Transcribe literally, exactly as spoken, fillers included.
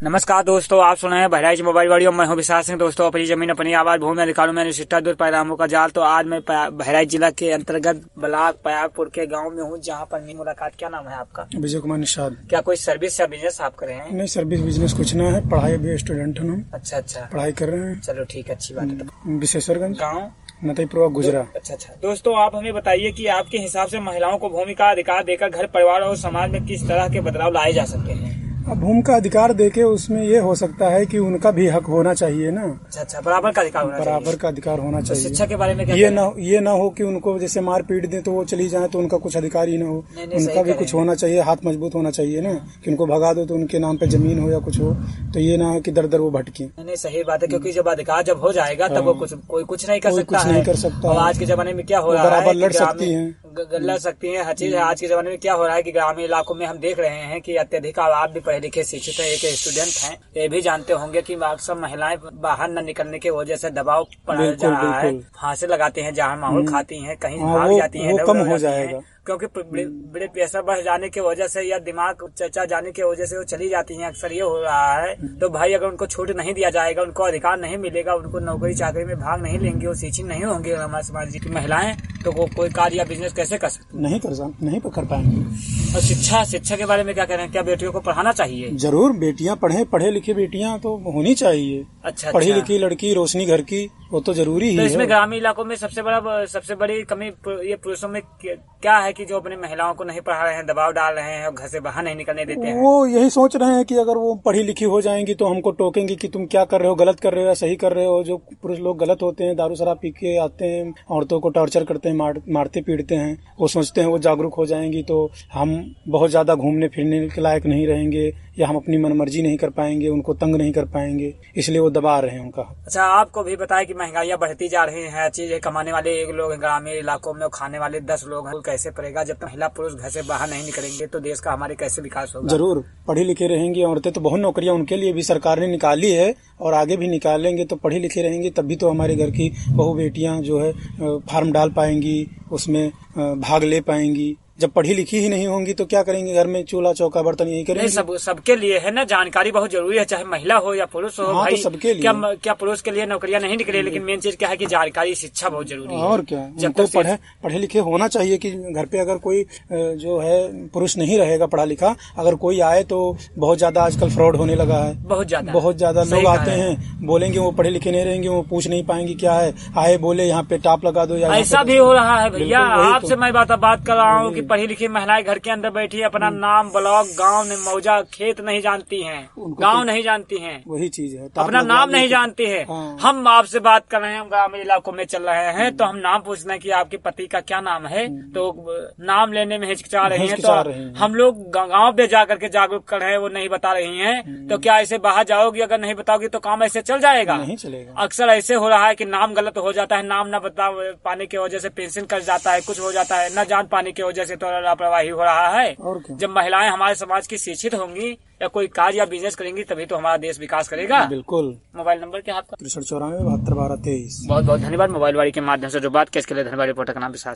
नमस्कार दोस्तों, आप सुन रहे हैं बहराइच मोबाइल वाड़ी और मैं हूं विशाल सिंह। दोस्तों, अपनी जमीन अपनी आवाज भूमि अधिकारों में निष्ठा दूर पैरामों का जाल। तो आज मैं बहराइच जिला के अंतर्गत ब्लॉक पयागपुर के गांव में हूं, जहां पर मेरी मुलाकात। क्या नाम है आपका? विजय कुमार निषाद। क्या कोई सर्विस या बिजनेस आप कर रहे हैं? नहीं, सर्विस बिजनेस कुछ ना है, पढ़ाई भी स्टूडेंट हूँ। अच्छा अच्छा, पढ़ाई कर रहे हैं। चलो ठीक, अच्छी बात है। विशेषरगंज गाँव नतीपुरा गुजरा। अच्छा अच्छा। दोस्तों, आप हमें बताइए कि आपके हिसाब से महिलाओं को भूमि का अधिकार देकर घर परिवार और समाज में किस तरह के बदलाव लाए जा सकते हैं? अब भूमि का अधिकार देके उसमें ये हो सकता है कि उनका भी हक होना चाहिए ना। अच्छा अच्छा, बराबर का अधिकार होना चाहिए। बराबर का अधिकार होना तो चाहिए। शिक्षा के बारे में क्या ये ना ये ना हो कि उनको जैसे मार पीट दे तो वो चली जाए तो उनका कुछ अधिकार ही ना हो। नहीं, नहीं, उनका भी कुछ होना चाहिए, हाथ मजबूत होना चाहिए ना, कि उनको भगा दो तो उनके नाम पे जमीन हो या कुछ हो, तो ये ना हो कि दर दर वो भटके। नहीं, सही बात है, क्योंकि जब अधिकार जब हो जाएगा तब वो कुछ कोई कुछ नहीं कर सकता कुछ नहीं कर सकता। और आज के जमाने में क्या हो रहा है, बराबर लड़ सकती है, लड़ सकती है हर चीज। आज के जमाने में क्या हो रहा है कि ग्रामीण इलाकों में हम देख रहे हैं कि अत्यधिक, आप भी पढ़े लिखे शिक्षित है, एक स्टूडेंट हैं, ये भी जानते होंगे कि अक्सर महिलाएं बाहर न निकलने की वजह से दबाव पड़ा जा रहा है। फांसी लगाते हैं, जहाँ माहौल खाती हैं, कहीं भाग जाती हैं, कम हो जाएगा क्योंकि ब्लड प्रेशर बढ़ जाने की वजह से या दिमाग चर्चा जाने की वजह से वो चली जाती हैं। अक्सर ये हो रहा है। तो भाई, अगर उनको छूट नहीं दिया जाएगा, उनको अधिकार नहीं मिलेगा, उनको नौकरी चाकरी में भाग नहीं लेंगे, वो शिक्षित नहीं होंगे हमारे समाज की महिलाएं, तो वो कोई कार्य या बिजनेस कैसे कर सकती? नहीं कर नहीं कर पाएंगे। और शिक्षा शिक्षा के बारे में क्या कह रहे हैं? क्या बेटियों को पढ़ाना चाहिए? जरूर, बेटियां पढ़े, पढ़े लिखे बेटियां तो होनी चाहिए। अच्छा, पढ़ी लिखी लड़की, रोशनी घर की, वो तो जरूरी ही तो है। इसमें ग्रामीण इलाकों में सबसे बड़ा सबसे बड़ी कमी ये पुरुषों में क्या है कि जो अपनी महिलाओं को नहीं पढ़ा रहे हैं, दबाव डाल रहे हैं और घर से बाहर नहीं निकलने देते हैं? वो यही सोच रहे हैं कि अगर वो पढ़ी लिखी हो जाएंगी तो हमको टोकेंगी कि तुम क्या कर रहे हो, गलत कर रहे हो या सही कर रहे हो। जो पुरुष लोग गलत होते हैं, दारू शराब पी के आते हैं, औरतों को टॉर्चर करते हैं, मार, मारते पीटते हैं, वो सोचते हैं वो जागरूक हो जाएंगी तो हम बहुत ज्यादा घूमने फिरने के लायक नहीं रहेंगे या हम अपनी मनमर्जी नहीं कर पाएंगे, उनको तंग नहीं कर पाएंगे, इसलिए वो दबा रहे हैं उनका। अच्छा, आपको भी बताया कि महंगाइयाँ बढ़ती जा रही है, चीजें कमाने वाले एक लोग ग्रामीण इलाकों में, खाने वाले दस लोग हैं, कैसे पड़ेगा? जब महिला पुरुष घर से बाहर नहीं निकलेंगे तो देश का हमारे कैसे विकास होगा? जरूर, पढ़ी लिखे रहेंगी औरतें तो बहुत नौकरियां उनके लिए भी सरकार ने निकाली है और आगे भी निकालेंगे। तो पढ़ी लिखी रहेंगी तभी तो हमारे घर की बहू बेटियां जो है फार्म डाल पाएंगी, उसमें भाग ले पाएंगी। जब पढ़ी लिखी ही नहीं होंगी तो क्या करेंगे? घर में चूल्हा चौका बर्तन यही करेंगे। सब सबके लिए है ना, जानकारी बहुत जरूरी है, चाहे महिला हो या पुरुष हो। हाँ, भाई, तो सबके लिए। क्या, क्या पुरुष के लिए नौकरियां नहीं निकली, लेकिन मेन चीज क्या है कि जानकारी, शिक्षा बहुत जरूरी है। और क्या, उनको पढ़े पढ़े लिखे होना चाहिए कि घर पे अगर कोई जो है पुरुष नहीं रहेगा पढ़ा लिखा, अगर कोई आए तो बहुत ज्यादा आजकल फ्रॉड होने लगा है। बहुत ज्यादा बहुत ज्यादा लोग आते हैं, बोलेंगे वो पढ़े लिखे नहीं रहेंगे, वो पूछ नहीं पाएंगे क्या है, आए बोले यहाँ पे टाप लगा दो या ऐसा भी हो रहा है। भैया, आपसे मैं बात बात कर रहा हूँ कि पढ़ी लिखी महिलाएं घर के अंदर बैठी है, अपना नाम, ब्लॉक, गांव, मौजा, खेत नहीं जानती हैं, गांव नहीं जानती हैं, वही चीज है, अपना नाम नहीं जानती है। हाँ। हम आपसे बात कर रहे हैं, हम ग्रामीण इलाकों में चल रहे हैं, तो हम नाम पूछ रहे हैं कि आपके पति का क्या नाम है, तो नाम लेने में हिचकिचा रही हैं। तो हम लोग गाँव पे जाकर के जागरूक कर रहे हैं, वो नहीं बता रही हैं। तो क्या ऐसे बाहर जाओगी, अगर नहीं बताओगी तो काम ऐसे चल जाएगा? नहीं चलेगा। अक्सर ऐसे हो रहा है कि नाम गलत हो जाता है, नाम न बता पाने की वजह से पेंशन कट जाता है, कुछ हो जाता है, न जान पाने की वजह से तो लापरवाही हो रहा है। जब महिलाएं हमारे समाज की शिक्षित होंगी या कोई कार्य या बिजनेस करेंगी तभी तो हमारा देश विकास करेगा। बिल्कुल। मोबाइल नंबर क्या है आपका? तिरसठ चौरानवे बहत्तर बारह तेईस। बहुत बहुत धन्यवाद। मोबाइल वाली के माध्यम से जो बात किया इसके लिए धन्यवाद। रिपोर्टर का नाम विशाल।